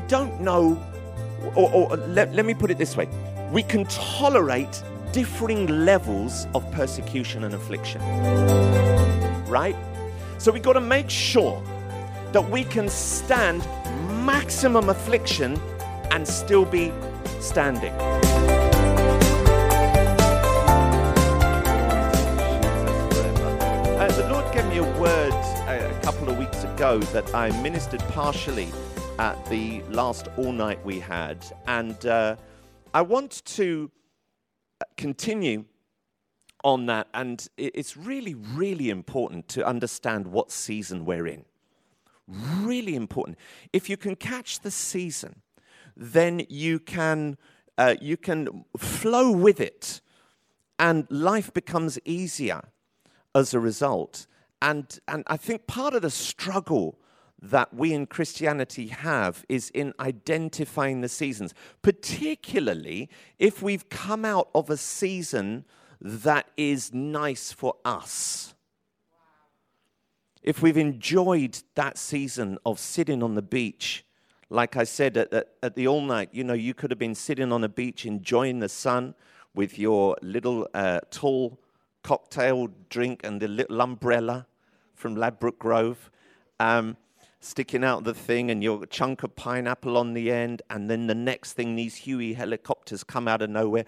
don't know, or let me put it this way. We can tolerate differing levels of persecution and affliction, right? So we've got to make sure that we can stand maximum affliction and still be standing. The Lord gave me a word a couple of weeks ago that I ministered partially at the last all-night we had, and I want to continue on that, and it's really, really important to understand what season we're in. Really important. If you can catch the season, then you can flow with it, and life becomes easier as a result. And I think part of the struggle that we in Christianity have is in identifying the seasons, particularly if we've come out of a season that is nice for us. If we've enjoyed that season of sitting on the beach, like I said at the all night, you could have been sitting on a beach enjoying the sun with your little tall cocktail drink and the little umbrella from Ladbroke Grove, sticking out the thing, and your chunk of pineapple on the end, and then the next thing, these Huey helicopters come out of nowhere,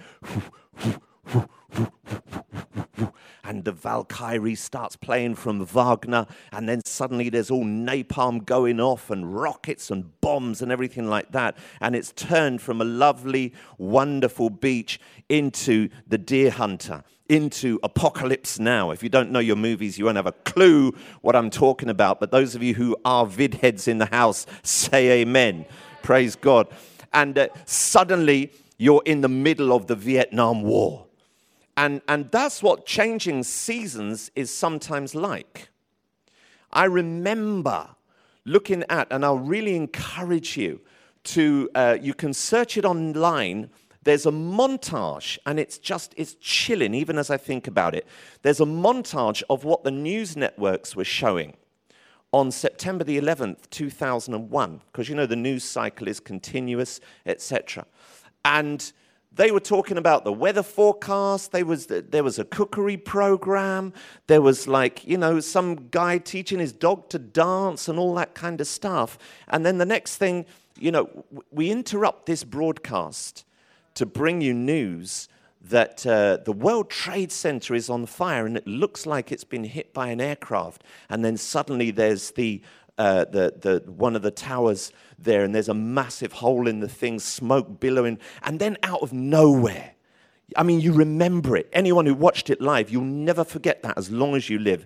and the Valkyrie starts playing from Wagner, and then suddenly there's all napalm going off and rockets and bombs and everything like that, and it's turned from a lovely, wonderful beach into the Deer Hunter, into Apocalypse Now. If you don't know your movies, you won't have a clue what I'm talking about, but those of you who are vid heads in the house, say amen. Praise God. And suddenly you're in the middle of the Vietnam War. And that's what changing seasons is sometimes like. I remember looking at, and I'll really encourage you to, you can search it online. There's a montage, and it's chilling, even as I think about it. There's a montage of what the news networks were showing on September the 11th, 2001, because the news cycle is continuous, etc. And they were talking about the weather forecast. There was a cookery program. There was some guy teaching his dog to dance and all that kind of stuff. And then the next thing, we interrupt this broadcast to bring you news that the World Trade Center is on fire, and it looks like it's been hit by an aircraft. And then suddenly there's the one of the towers there, and there's a massive hole in the thing, smoke billowing, and then out of nowhere, I mean, you remember it. Anyone who watched it live, you'll never forget that as long as you live.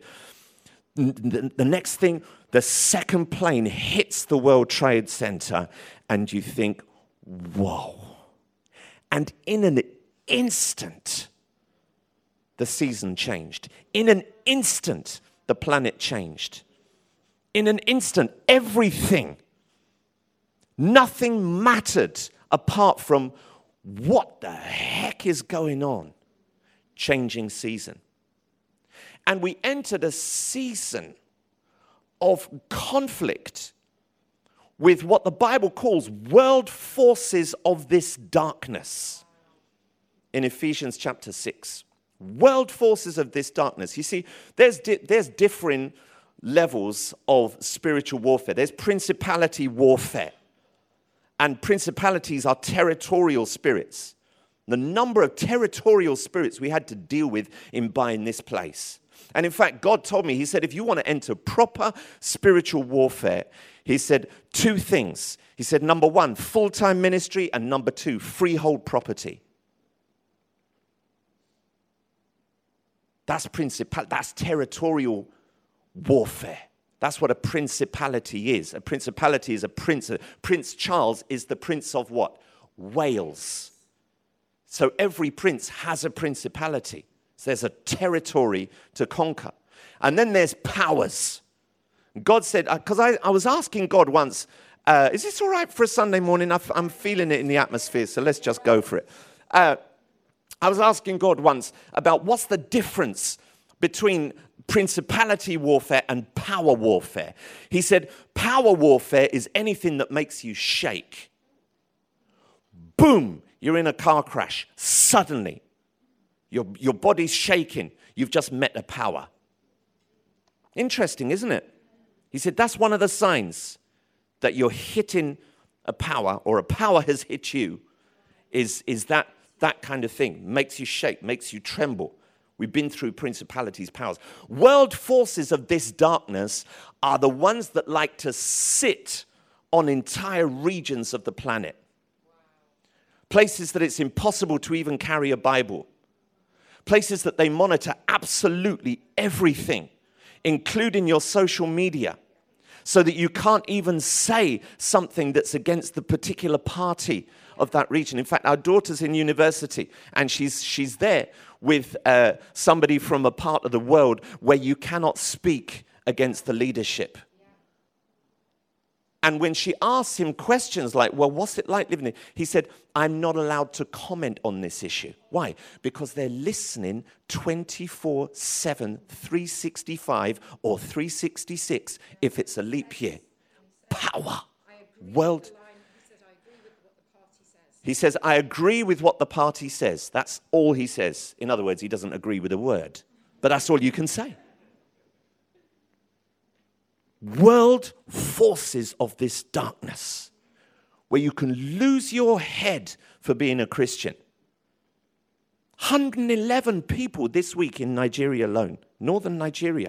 The next thing, the second plane hits the World Trade Center, and you think, whoa. And in an instant, the season changed. In an instant, the planet changed. In an instant, everything, nothing mattered apart from what the heck is going on. Changing season. And we entered a season of conflict with what the Bible calls world forces of this darkness in Ephesians chapter 6. World forces of this darkness. You see, there's differing levels of spiritual warfare. There's principality warfare. And principalities are territorial spirits. The number of territorial spirits we had to deal with in buying this place. And in fact, God told me, he said, if you want to enter proper spiritual warfare, he said two things. He said, number one, full-time ministry, and number two, freehold property. That's territorial warfare. That's what a principality is. A principality is a prince. Prince Charles is the prince of what? Wales. So every prince has a principality. So there's a territory to conquer. And then there's powers. God said, because I was asking God once, is this all right for a Sunday morning? I'm feeling it in the atmosphere, so let's just go for it. I was asking God once about what's the difference between principality warfare and power warfare. He said, power warfare is anything that makes you shake. Boom, you're in a car crash. Suddenly, your body's shaking. You've just met a power. Interesting, isn't it? He said, that's one of the signs that you're hitting a power, or a power has hit you, is that kind of thing. Makes you shake, makes you tremble. We've been through principalities, powers. World forces of this darkness are the ones that like to sit on entire regions of the planet. Places that it's impossible to even carry a Bible. Places that they monitor absolutely everything, including your social media, so that you can't even say something that's against the particular party of that region. In fact, our daughter's in university, and she's there with somebody from a part of the world where you cannot speak against the leadership. And when she asked him questions like, well, what's it like living there? He said, I'm not allowed to comment on this issue. Why? Because they're listening 24/7, 365 or 366 if it's a leap year. Power. World. He says, I agree with what the party says. That's all he says. In other words, he doesn't agree with a word. But that's all you can say. World forces of this darkness, where you can lose your head for being a Christian. 111 people this week in Nigeria alone, northern Nigeria.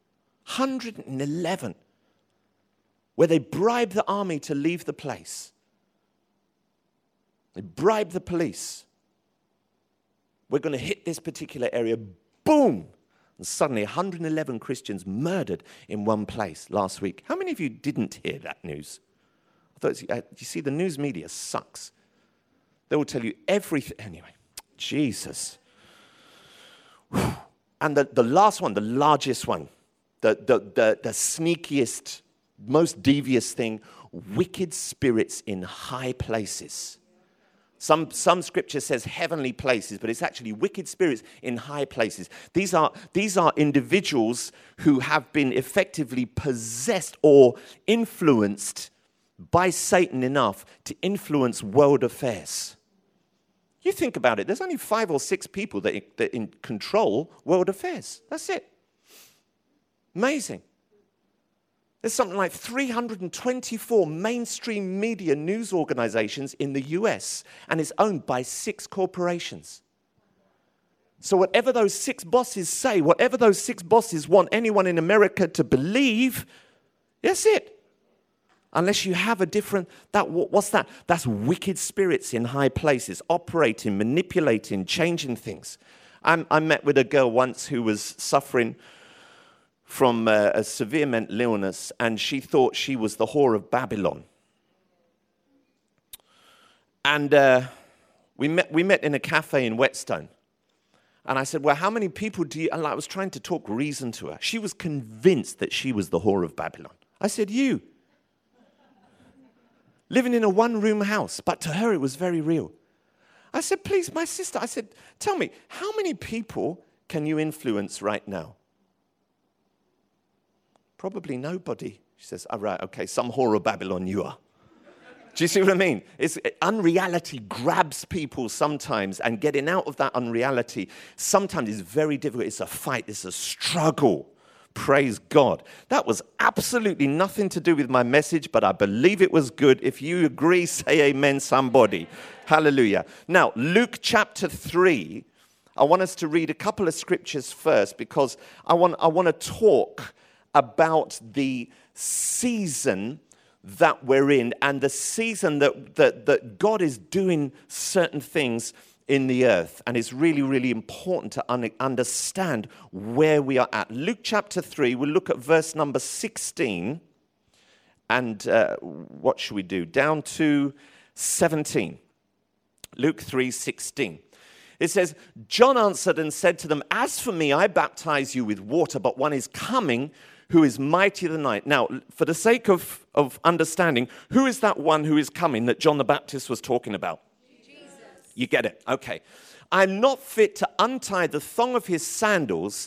111, where they bribe the army to leave the place. They bribe the police. We're going to hit this particular area. Boom! And suddenly 111 Christians murdered in one place last week. How many of you didn't hear that news? I thought, you see, the news media sucks. They will tell you everything. Anyway, Jesus. And the last one, the largest one, the sneakiest, most devious thing, wicked spirits in high places. Some scripture says heavenly places, but it's actually wicked spirits in high places. These are individuals who have been effectively possessed or influenced by Satan enough to influence world affairs. You think about it, there's only 5 or 6 people that control world affairs. That's it. Amazing. There's something like 324 mainstream media news organizations in the US, and it's owned by 6 corporations. So whatever those 6 bosses say, whatever those 6 bosses want anyone in America to believe, that's it. Unless you have a different, what's that? That's wicked spirits in high places, operating, manipulating, changing things. I met with a girl once who was suffering from a severe mental illness, and she thought she was the whore of Babylon. And we met in a cafe in Whetstone. And I said, well, how many people do you... And I was trying to talk reason to her. She was convinced that she was the whore of Babylon. I said, you. Living in a one-room house. But to her, it was very real. I said, please, my sister, I said, tell me, how many people can you influence right now? Probably nobody. She says, all right, okay, some whore of Babylon you are. Do you see what I mean? Unreality grabs people sometimes, and getting out of that unreality sometimes is very difficult. It's a fight. It's a struggle. Praise God. That was absolutely nothing to do with my message, but I believe it was good. If you agree, say amen, somebody. Hallelujah. Now, Luke chapter 3, I want us to read a couple of scriptures first, because I want to talk about the season that we're in, and the season that God is doing certain things in the earth. And it's really, really important to understand where we are at. Luke chapter 3, we'll look at verse number 16. And what should we do? Down to 17. Luke 3:16. It says, John answered and said to them, as for me, I baptize you with water, but one is coming who is mightier than I. Now, for the sake of understanding, who is that one who is coming that John the Baptist was talking about? Jesus. You get it? Okay. I'm not fit to untie the thong of his sandals.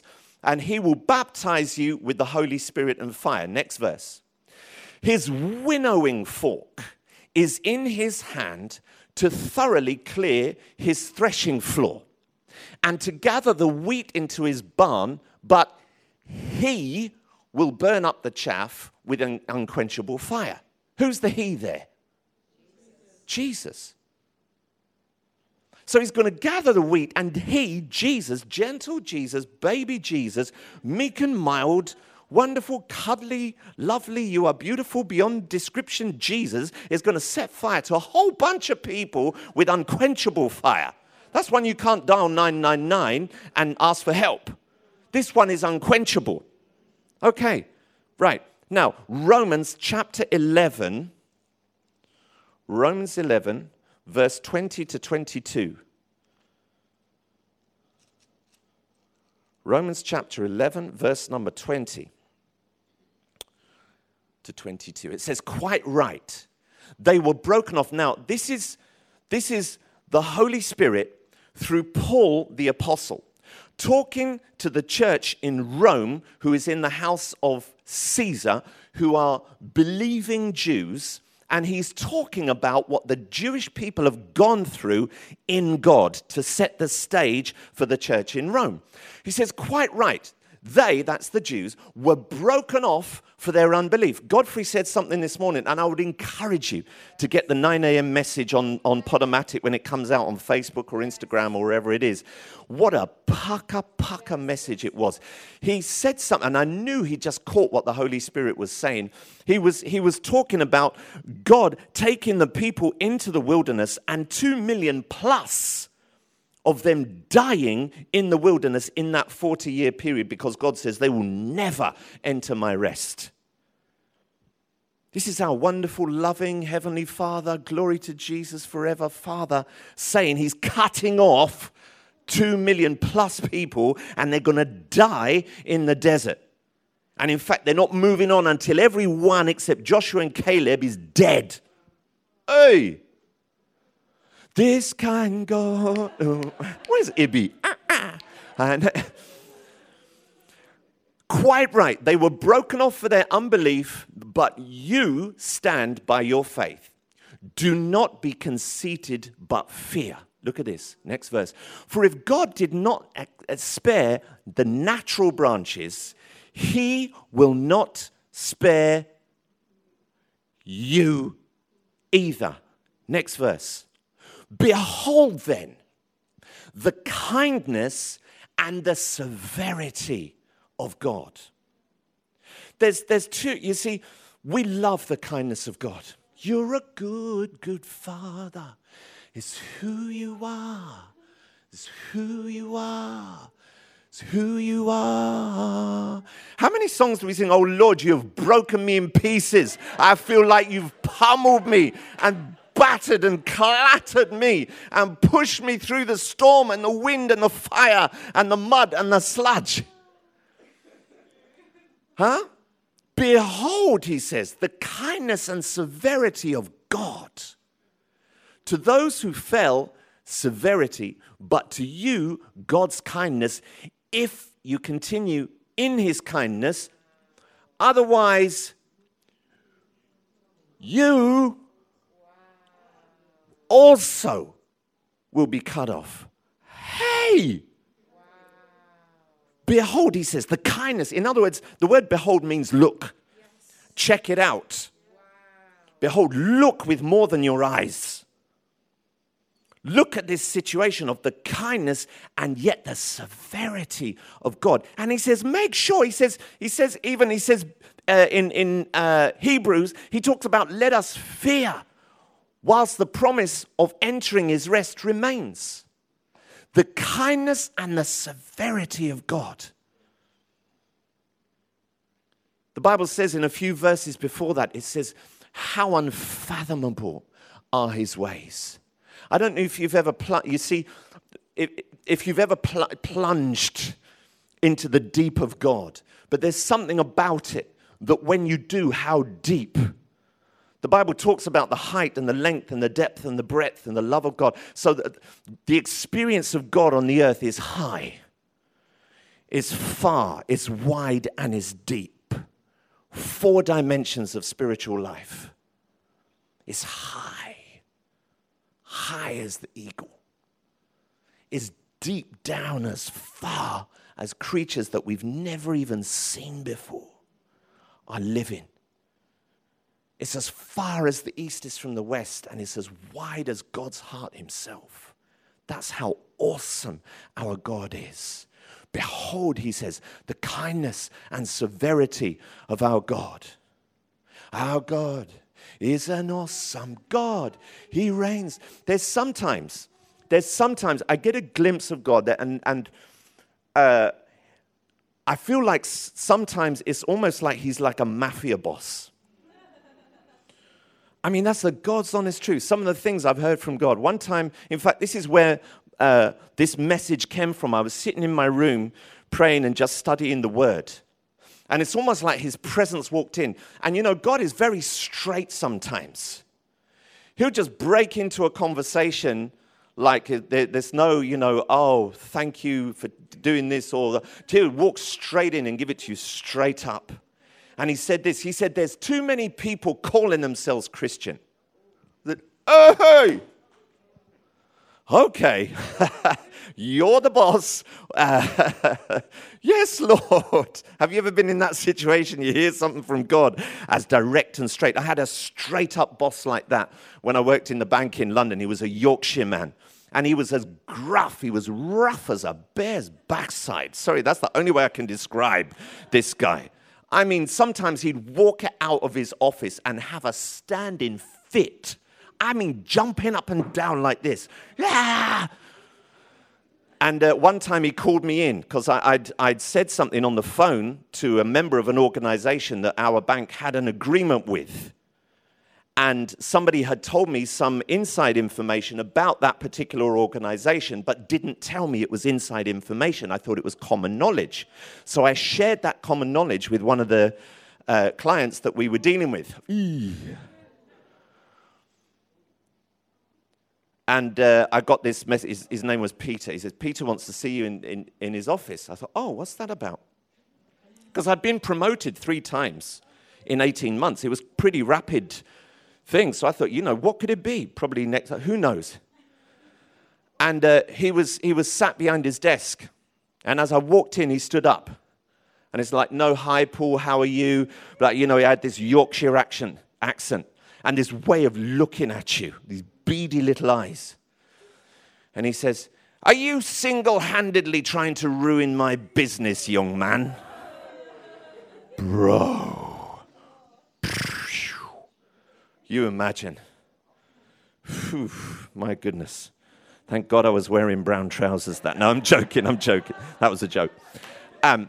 and he will baptize you with the Holy Spirit and fire. Next verse. His winnowing fork is in his hand to thoroughly clear his threshing floor and to gather the wheat into his barn, but he will burn up the chaff with an unquenchable fire. Who's the he there? Jesus. So he's going to gather the wheat, and he, Jesus, gentle Jesus, baby Jesus, meek and mild, wonderful, cuddly, lovely, you are beautiful beyond description, Jesus is going to set fire to a whole bunch of people with unquenchable fire. That's one you can't dial 999 and ask for help. This one is unquenchable. Okay, right. Now, Romans chapter 11, verse 20 to 22. Romans chapter 11, verse number 20 to 22. It says, quite right. They were broken off. Now, this is the Holy Spirit through Paul the apostle, talking to the church in Rome, who is in the house of Caesar, who are believing Jews. And he's talking about what the Jewish people have gone through in God to set the stage for the church in Rome. He says, quite right. They, that's the Jews, were broken off for their unbelief. Godfrey said something this morning, and I would encourage you to get the 9 a.m. message on Podomatic when it comes out on Facebook or Instagram or wherever it is. What a pucker message it was. He said something, and I knew he just caught what the Holy Spirit was saying. He was talking about God taking the people into the wilderness and 2 million plus of them dying in the wilderness in that 40-year period because God says they will never enter my rest. This is our wonderful, loving Heavenly Father, glory to Jesus forever, Father, saying he's cutting off 2 million plus people and they're going to die in the desert. And in fact, they're not moving on until everyone except Joshua and Caleb is dead. Hey! This kind God. Where's Ibby? And quite right. They were broken off for their unbelief, but you stand by your faith. Do not be conceited, but fear. Look at this. Next verse. For if God did not spare the natural branches, he will not spare you either. Next verse. Behold then the kindness and the severity of God. There's two, you see, we love the kindness of God. You're a good Father. It's who you are. It's who you are. It's who you are. How many songs do we sing? Oh Lord, you have broken me in pieces. I feel like you've pummeled me and battered and clattered me and pushed me through the storm and the wind and the fire and the mud and the sludge. Huh? Behold, he says, the kindness and severity of God. To those who fell, severity, but to you, God's kindness, if you continue in his kindness. Otherwise, you also will be cut off. Hey! Behold, he says, the kindness. In other words, the word behold means look. Yes. Check it out. Wow. Behold, look with more than your eyes. Look at this situation of the kindness and yet the severity of God. And he says, make sure, he says in Hebrews, he talks about let us fear whilst the promise of entering his rest remains. The kindness and the severity of God. The Bible says in a few verses before that, it says, how unfathomable are his ways. I don't know if you've ever, if you've ever plunged into the deep of God, but there's something about it that when you do, how deep. The Bible talks about the height and the length and the depth and the breadth and the love of God. So that the experience of God on the earth is high. is far, is wide, and is deep. 4 dimensions of spiritual life. Is high, high as the eagle. Is deep down as far as creatures that we've never even seen before are living. It's as far as the east is from the west, and it's as wide as God's heart himself. That's how awesome our God is. Behold, he says, the kindness and severity of our God. Our God is an awesome God. He reigns. There's sometimes I get a glimpse of God there, and I feel like sometimes it's almost like he's like a mafia boss. I mean, that's the God's honest truth. Some of the things I've heard from God. One time, in fact, this is where this message came from. I was sitting in my room praying and just studying the Word. And it's almost like his presence walked in. And you know, God is very straight sometimes. He'll just break into a conversation like there's no, oh, thank you for doing this. He'll walk straight in and give it to you straight up. And he said this. He said, there's too many people calling themselves Christian. That, oh, hey, okay, you're the boss. Yes, Lord. Have you ever been in that situation? You hear something from God as direct and straight. I had a straight up boss like that when I worked in the bank in London. He was a Yorkshire man. And he was as gruff, he was rough as a bear's backside. Sorry, that's the only way I can describe this guy. I mean, sometimes he'd walk out of his office and have a standing fit. I mean, jumping up and down like this. Yeah! And one time he called me in because I'd said something on the phone to a member of an organization that our bank had an agreement with. And somebody had told me some inside information about that particular organization, but didn't tell me it was inside information. I thought it was common knowledge. So I shared that common knowledge with one of the clients that we were dealing with. And I got this message. His name was Peter. He says, Peter wants to see you in his office. I thought, oh, what's that about? Because I'd been promoted 3 times in 18 months. It was pretty rapid thing. So I thought, what could it be? Probably next, who knows? And he was sat behind his desk. And as I walked in, he stood up. And it's like, no, hi, Paul, how are you? But, he had this Yorkshire accent and this way of looking at you, these beady little eyes. And he says, are you single-handedly trying to ruin my business, young man? Bro. You imagine. Whew, my goodness. Thank God I was wearing brown trousers that. No, I'm joking. That was a joke. But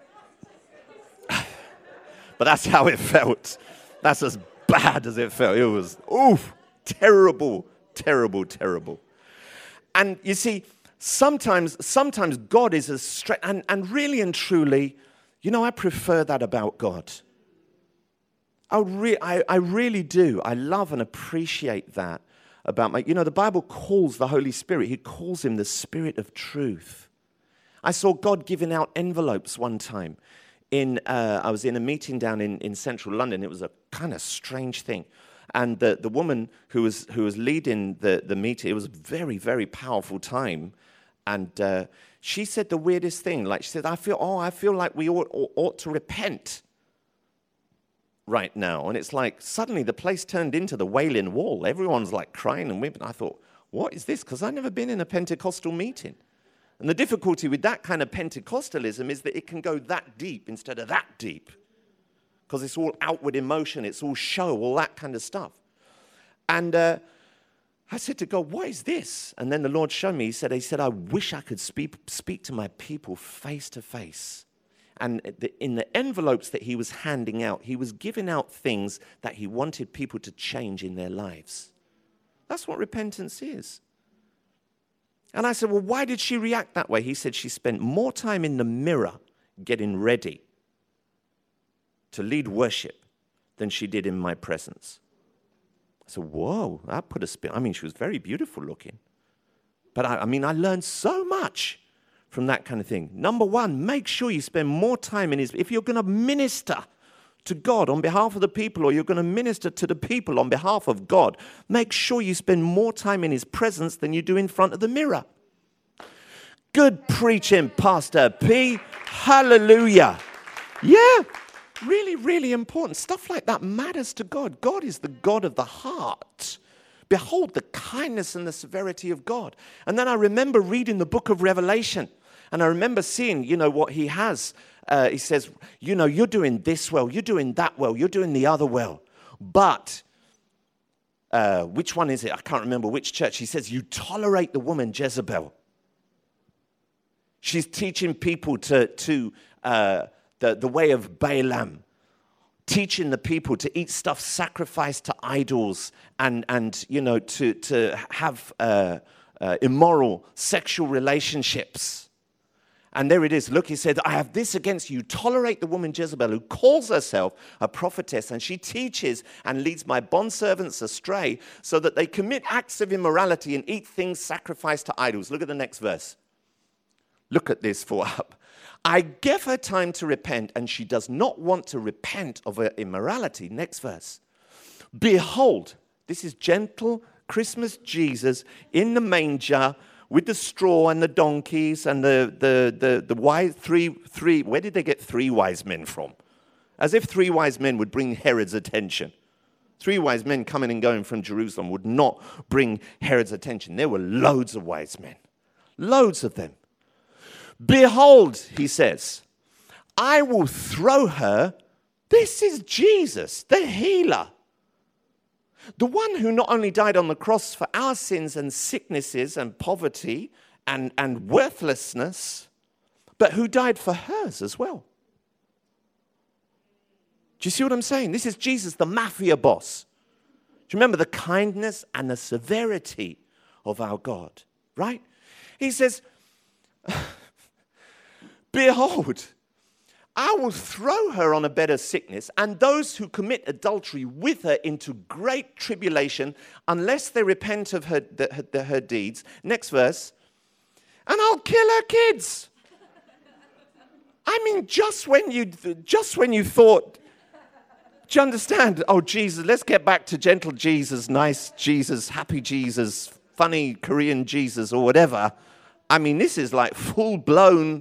that's how it felt. That's as bad as it felt. It was, terrible, terrible, terrible. And you see, sometimes God is as straight, and really and truly, I prefer that about God. I really do. I love and appreciate that about the Bible calls the Holy Spirit, he calls him the Spirit of truth. I saw God giving out envelopes one time. I was in a meeting down in central London. It was a kind of strange thing. And the woman who was leading the meeting, it was a very, very powerful time. And she said the weirdest thing. Like she said, I feel like we ought to repent right now. And it's like suddenly the place turned into the Wailing Wall. Everyone's like crying and weeping. I thought, what is this? Because I've never been in a Pentecostal meeting. And the difficulty with that kind of Pentecostalism is that it can go that deep instead of that deep. Because it's all outward emotion, it's all show, all that kind of stuff. And I said to God, what is this? And then the Lord showed me, he said, I wish I could speak to my people face to face. And in the envelopes that he was handing out, he was giving out things that he wanted people to change in their lives. That's what repentance is. And I said, well, why did she react that way? He said she spent more time in the mirror getting ready to lead worship than she did in my presence. I said, whoa, that put a spin. I mean, she was very beautiful looking. But I learned so much from that kind of thing? Number one, make sure you spend more time in His... If you're going to minister to God on behalf of the people, or you're going to minister to the people on behalf of God, make sure you spend more time in His presence than you do in front of the mirror. Good preaching, Pastor P. Hallelujah. Yeah, really, really important. Stuff like that matters to God. God is the God of the heart. Behold the kindness and the severity of God. And then I remember reading the book of Revelation, and I remember seeing, what He has. He says, you're doing this well, you're doing that well, you're doing the other well. But, which one is it? I can't remember which church. He says, you tolerate the woman Jezebel. She's teaching people to the way of Balaam, teaching the people to eat stuff sacrificed to idols and to have immoral sexual relationships. And there it is. Look, he said, I have this against you. Tolerate the woman Jezebel, who calls herself a prophetess, and she teaches and leads my bondservants astray so that they commit acts of immorality and eat things sacrificed to idols. Look at the next verse. Look at this for up. I gave her time to repent, and she does not want to repent of her immorality. Next verse. Behold, this is gentle Christmas Jesus in the manger with the straw and the donkeys and the wise three. Where did they get 3 wise men from? As if 3 wise men would bring Herod's attention. 3 wise men coming and going from Jerusalem would not bring Herod's attention. There were loads of wise men. Loads of them. Behold, he says, I will throw her. This is Jesus, the healer. The one who not only died on the cross for our sins and sicknesses and poverty and worthlessness, but who died for hers as well. Do you see what I'm saying? This is Jesus, the mafia boss. Do you remember the kindness and the severity of our God, right? He says, behold, I will throw her on a bed of sickness, and those who commit adultery with her into great tribulation, unless they repent of her deeds. Next verse. And I'll kill her kids. I mean, just when you thought, do you understand? Oh, Jesus, let's get back to gentle Jesus, nice Jesus, happy Jesus, funny Korean Jesus, or whatever. I mean, this is like full-blown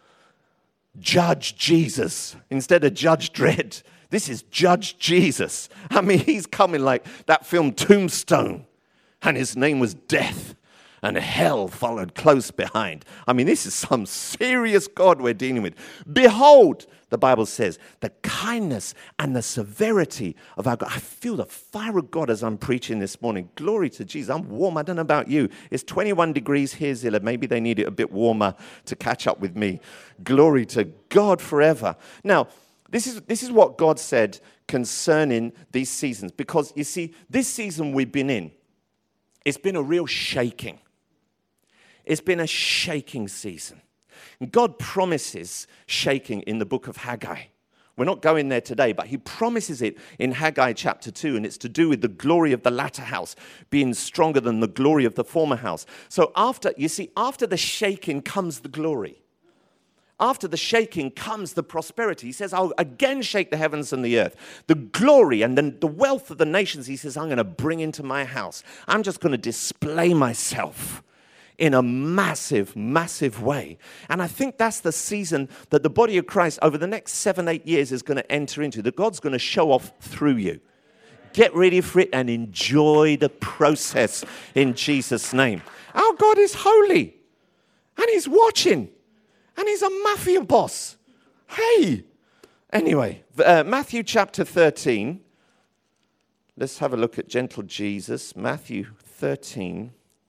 Judge Jesus instead of Judge Dredd. This is Judge Jesus. I mean, he's coming like that film Tombstone, and his name was Death, and hell followed close behind. I mean, this is some serious God we're dealing with. Behold, the Bible says, the kindness and the severity of our God. I feel the fire of God as I'm preaching this morning. Glory to Jesus. I'm warm. I don't know about you. It's 21 degrees here, Zilla. Maybe they need it a bit warmer to catch up with me. Glory to God forever. Now, this is what God said concerning these seasons. Because, you see, this season we've been in, it's been a real shaking. It's been a shaking season. God promises shaking in the book of Haggai. We're not going there today, but he promises it in Haggai chapter 2, and it's to do with the glory of the latter house being stronger than the glory of the former house. So after the shaking comes the glory. After the shaking comes the prosperity. He says, I'll again shake the heavens and the earth. The glory and the wealth of the nations, he says, I'm going to bring into my house. I'm just going to display myself in a massive, massive way. And I think that's the season that the body of Christ over the next 7-8 years is going to enter into, that God's going to show off through you. Get ready for it and enjoy the process in Jesus' name. Our God is holy, and he's watching, and he's a mafia boss. Hey! Anyway, Matthew chapter 13. Let's have a look at gentle Jesus. Matthew 13.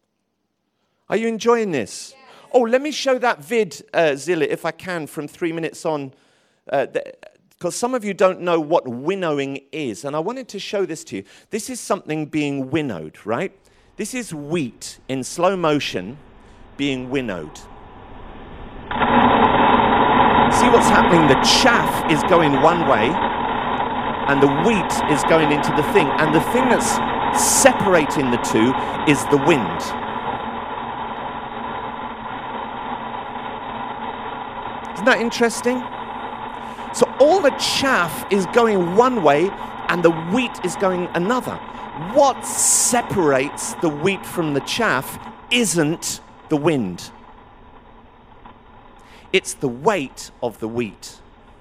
Are you enjoying this? Yeah. Oh, let me show that vid, Zilla, if I can, from 3 minutes on. Because some of you don't know what winnowing is. And I wanted to show this to you. This is something being winnowed, right? This is wheat in slow motion being winnowed. See what's happening? The chaff is going one way, and the wheat is going into the thing. And the thing that's separating the two is the wind. that interesting? So all the chaff is going one way and the wheat is going another. What separates the wheat from the chaff isn't the wind. It's the weight of the wheat.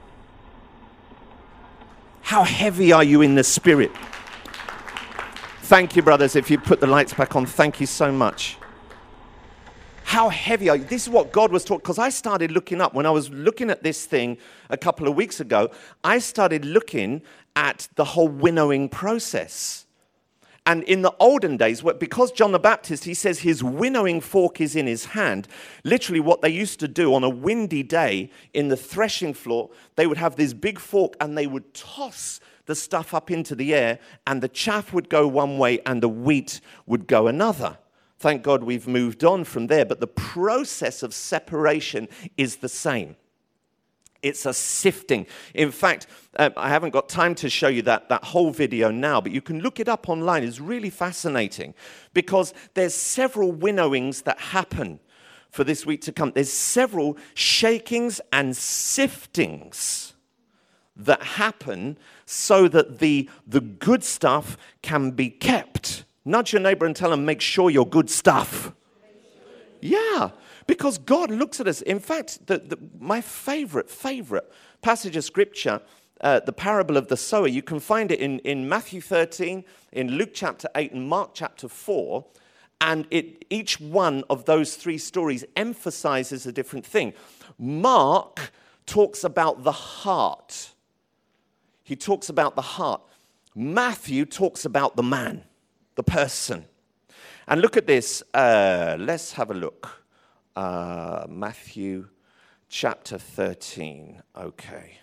How heavy are you in the spirit? Thank you, brothers. If you put the lights back on, thank you so much. How heavy are you? This is what God was talking, because I started looking up. When I was looking at this thing a couple of weeks ago, I started looking at the whole winnowing process. And in the olden days, because John the Baptist, he says his winnowing fork is in his hand. Literally what they used to do on a windy day in the threshing floor, they would have this big fork and they would toss the stuff up into the air, and the chaff would go one way and the wheat would go another. Thank God we've moved on from there, but the process of separation is the same. It's a sifting. In fact, I haven't got time to show you that whole video now, but you can look it up online. It's really fascinating because there's several winnowings that happen for this week to come. There's several shakings and siftings that happen so that the good stuff can be kept. Nudge your neighbor and tell them, make sure you're good stuff. Yeah, because God looks at us. In fact, my favorite passage of scripture, the parable of the sower, you can find it in Matthew 13, in Luke chapter 8, and Mark chapter 4. And each one of those three stories emphasizes a different thing. Mark talks about the heart. He talks about the heart. Matthew talks about the man, the person. And look at this. Let's have a look. Matthew chapter 13. Okay.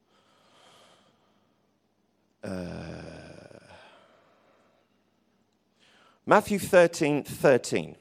Matthew 13:13.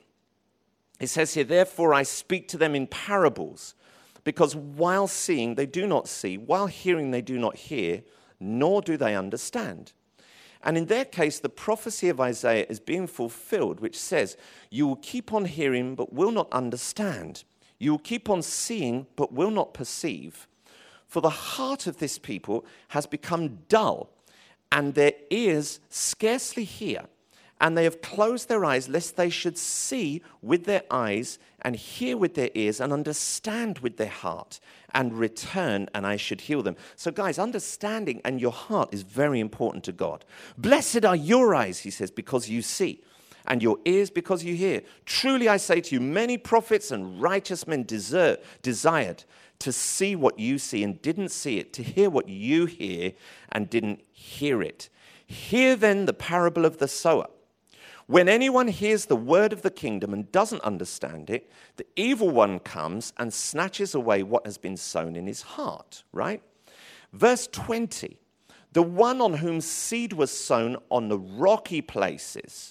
It says here, therefore I speak to them in parables, because while seeing they do not see, while hearing they do not hear, nor do they understand. And in their case, the prophecy of Isaiah is being fulfilled, which says, you will keep on hearing, but will not understand. You will keep on seeing, but will not perceive. For the heart of this people has become dull, and their ears scarcely hear. And they have closed their eyes, lest they should see with their eyes, and hear with their ears, and understand with their heart, and return, and I should heal them. So guys, understanding and your heart is very important to God. Blessed are your eyes, he says, because you see, and your ears because you hear. Truly I say to you, many prophets and righteous men desired to see what you see and didn't see it, to hear what you hear and didn't hear it. Hear then the parable of the sower. When anyone hears the word of the kingdom and doesn't understand it, the evil one comes and snatches away what has been sown in his heart, right? Verse 20, the one on whom seed was sown on the rocky places.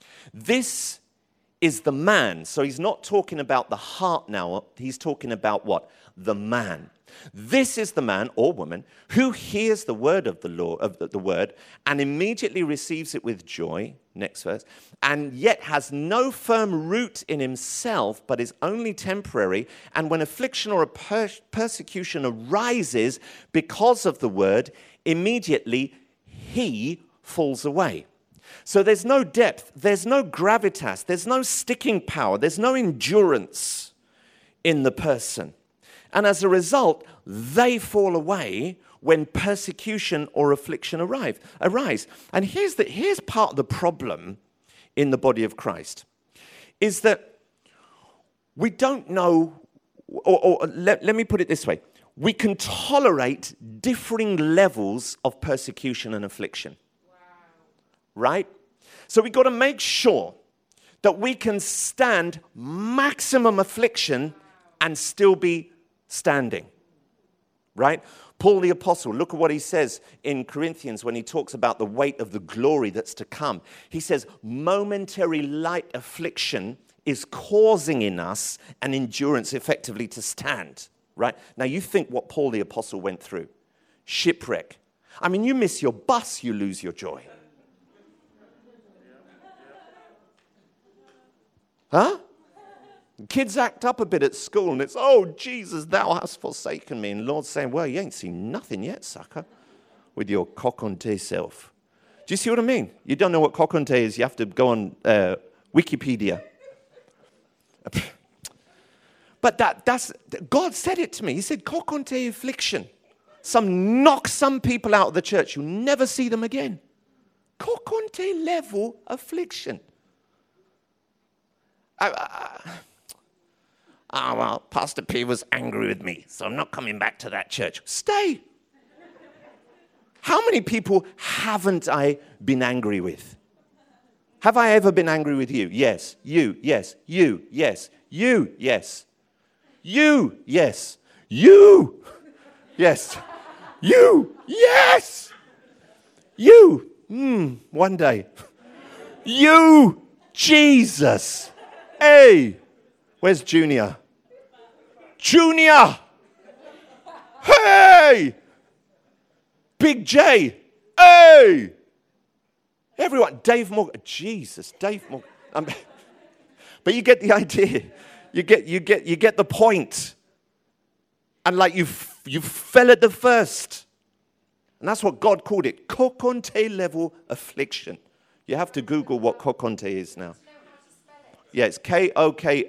This is the man. So he's not talking about the heart now. He's talking about what? The man. This is the man or woman who hears the word of the law, of the word, and immediately receives it with joy. Next verse. And yet has no firm root in himself, but is only temporary. And when affliction or a persecution arises because of the word, immediately he falls away. So there's no depth, there's no gravitas, there's no sticking power, there's no endurance in the person. And as a result, they fall away when persecution or affliction arise. And here's part of the problem in the body of Christ, is that we don't know, or let me put it this way. We can tolerate differing levels of persecution and affliction. Wow. Right? So we've got to make sure that we can stand maximum affliction and still be standing. Right? Paul the Apostle, look at what he says in Corinthians when he talks about the weight of the glory that's to come. He says, momentary light affliction is causing in us an endurance effectively to stand. Right? Now you think what Paul the Apostle went through. Shipwreck. I mean, you miss your bus, you lose your joy. Huh? Kids act up a bit at school, and it's, oh, Jesus, thou hast forsaken me. And Lord's saying, well, you ain't seen nothing yet, sucker, with your coconte self. Do you see what I mean? You don't know what coconte is, you have to go on Wikipedia. But that's God said it to me. He said, coconte affliction. Knock some people out of the church. You'll never see them again. Coconte level affliction. Well, Pastor P was angry with me, so I'm not coming back to that church. Stay. How many people haven't I been angry with? Have I ever been angry with you? Yes. You, yes. You, yes. You, yes. You, yes. You, yes. You, yes. You, one day. You, Jesus. Hey, where's Junior? Junior! Hey! Big J! Hey! Everyone, Dave Morgan. Jesus, Dave Morgan. But you get the idea. You get the point. And like you fell at the first. And that's what God called it. Coconte level affliction. You have to Google what coconte is now. Yeah, it's Kokonteh.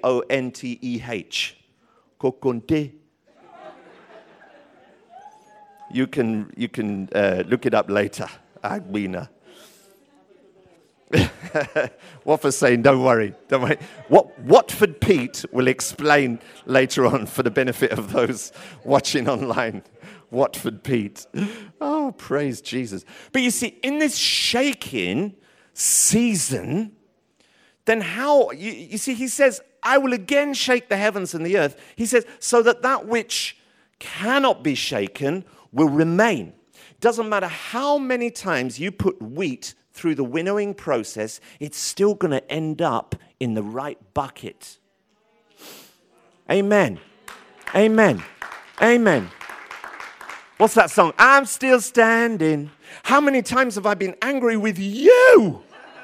Coconte. You can look it up later. Agbina. Watford's saying, don't worry. Watford Pete will explain later on for the benefit of those watching online. Watford Pete. Oh, praise Jesus. But you see, in this shaking season, then how, you see, he says, I will again shake the heavens and the earth. He says, so that which cannot be shaken will remain. Doesn't matter how many times you put wheat through the winnowing process, it's still going to end up in the right bucket. Amen. Amen. Amen. What's that song? I'm still standing. How many times have I been angry with you?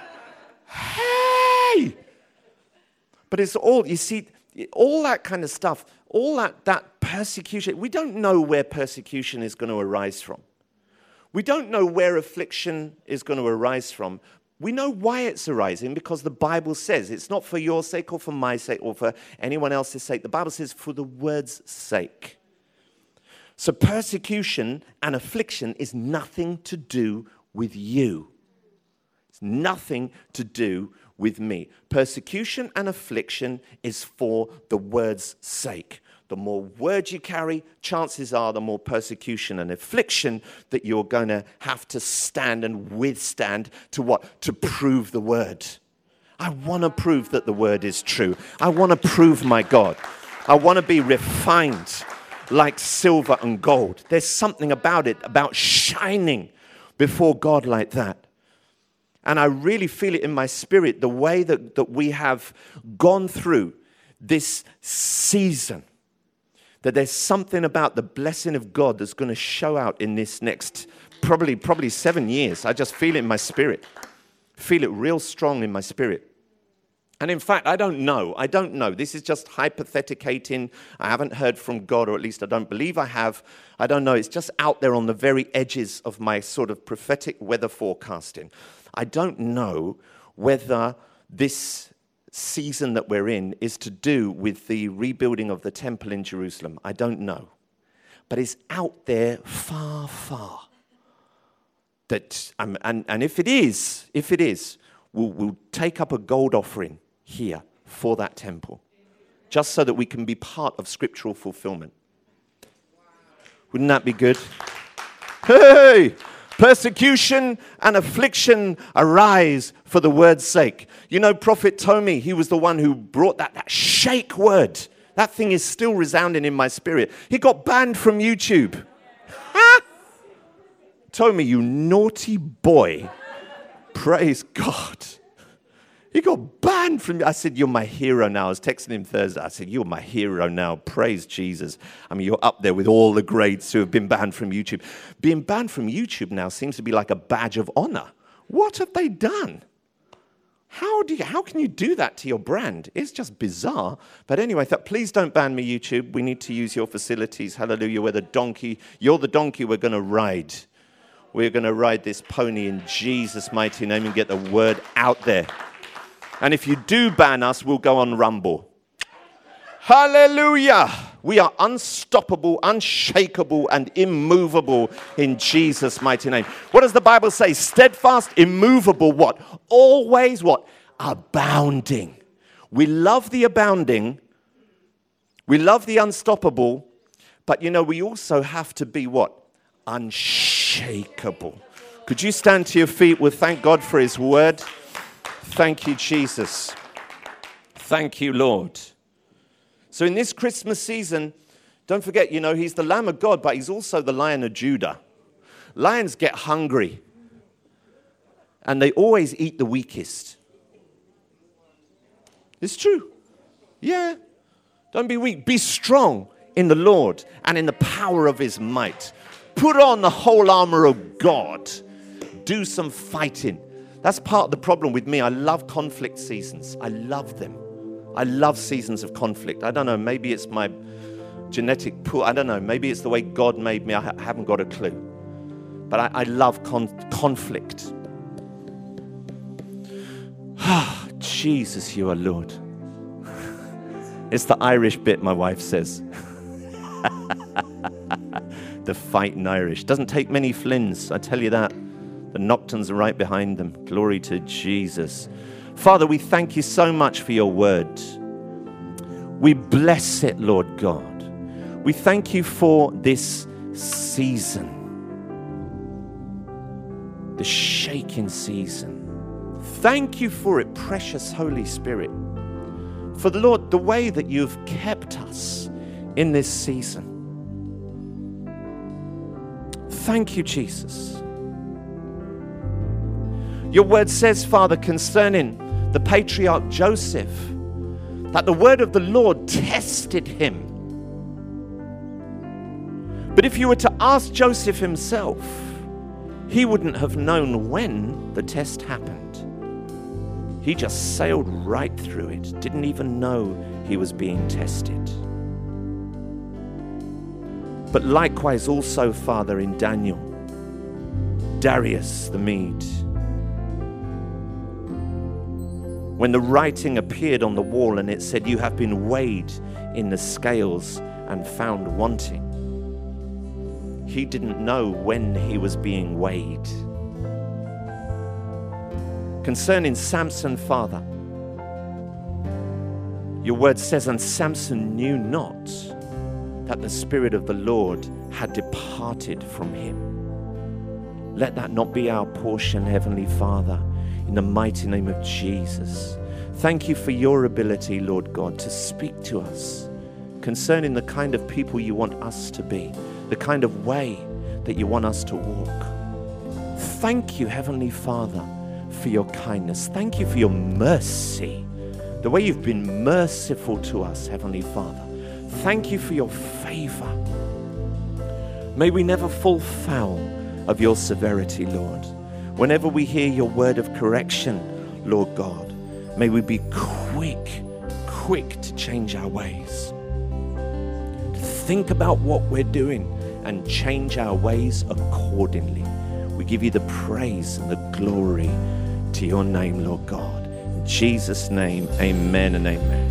Hey! But it's all, you see, all that kind of stuff, all that persecution, we don't know where persecution is going to arise from. We don't know where affliction is going to arise from. We know why it's arising because the Bible says it's not for your sake or for my sake or for anyone else's sake. The Bible says for the word's sake. So persecution and affliction is nothing to do with you. It's nothing to do with me. Persecution and affliction is for the word's sake. The more words you carry, chances are the more persecution and affliction that you're going to have to stand and withstand to what? To prove the word. I want to prove that the word is true. I want to prove my God. I want to be refined like silver and gold. There's something about it, about shining before God like that. And I really feel it in my spirit, the way that we have gone through this season, that there's something about the blessing of God that's going to show out in this next probably 7 years. I just feel it in my spirit. Feel it real strong in my spirit. And in fact, I don't know. This is just hypotheticating. I haven't heard from God, or at least I don't believe I have. I don't know. It's just out there on the very edges of my sort of prophetic weather forecasting. I don't know whether this season that we're in is to do with the rebuilding of the temple in Jerusalem. I don't know. But it's out there far, far. That and if it is, we'll take up a gold offering here for that temple, just so that we can be part of scriptural fulfillment. Wouldn't that be good? Hey! Persecution and affliction arise for the word's sake. You know, Prophet Tomi, he was the one who brought that shake word. That thing is still resounding in my spirit. He got banned from YouTube. Tomi, you naughty boy. Praise God. He got banned from, I said, you're my hero now. I was texting him Thursday. I said, you're my hero now. Praise Jesus. I mean, you're up there with all the greats who have been banned from YouTube. Being banned from YouTube now seems to be like a badge of honor. What have they done? How can you do that to your brand? It's just bizarre. But anyway, please don't ban me, YouTube. We need to use your facilities. Hallelujah. You're the donkey we're going to ride. We're going to ride this pony in Jesus' mighty name and get the word out there. And if you do ban us, we'll go on Rumble. Hallelujah. We are unstoppable, unshakable, and immovable in Jesus' mighty name. What does the Bible say? Steadfast, immovable, what? Always what? Abounding. We love the abounding. We love the unstoppable. But we also have to be what? Unshakable. Could you stand to your feet? We'll thank God for his word. Thank you, Jesus. Thank you, Lord. So in this Christmas season, don't forget, he's the Lamb of God, but he's also the Lion of Judah. Lions get hungry, and they always eat the weakest. It's true. Yeah. Don't be weak. Be strong in the Lord and in the power of his might. Put on the whole armor of God. Do some fighting. That's part of the problem with me. I love conflict seasons. I love them. I love seasons of conflict. I don't know, maybe it's my genetic pool. I don't know, maybe it's the way God made me. I haven't got a clue. But I love conflict. Jesus, you are Lord. It's the Irish bit, my wife says. The fighting Irish. Doesn't take many Flynns, I tell you that. The Nocturnes are right behind them. Glory to Jesus. Father, we thank you so much for your word. We bless it, Lord God. We thank you for this season, the shaking season. Thank you for it, precious Holy Spirit. For the Lord, the way that you've kept us in this season. Thank you, Jesus. Your word says, Father, concerning the patriarch Joseph, that the word of the Lord tested him. But if you were to ask Joseph himself, he wouldn't have known when the test happened. He just sailed right through it, didn't even know he was being tested. But likewise also, Father, in Daniel, Darius the Mede, when the writing appeared on the wall and it said, you have been weighed in the scales and found wanting. He didn't know when he was being weighed. Concerning Samson, Father, your word says, and Samson knew not that the Spirit of the Lord had departed from him. Let that not be our portion, Heavenly Father. In the mighty name of Jesus. Thank you for your ability, Lord God, to speak to us concerning the kind of people you want us to be, the kind of way that you want us to walk. Thank you, Heavenly Father, for your kindness. Thank you for your mercy, the way you've been merciful to us, Heavenly Father. Thank you for your favor. May we never fall foul of your severity, Lord. Whenever we hear your word of correction, Lord God, may we be quick to change our ways. To think about what we're doing and change our ways accordingly. We give you the praise and the glory to your name, Lord God. In Jesus' name, amen and amen.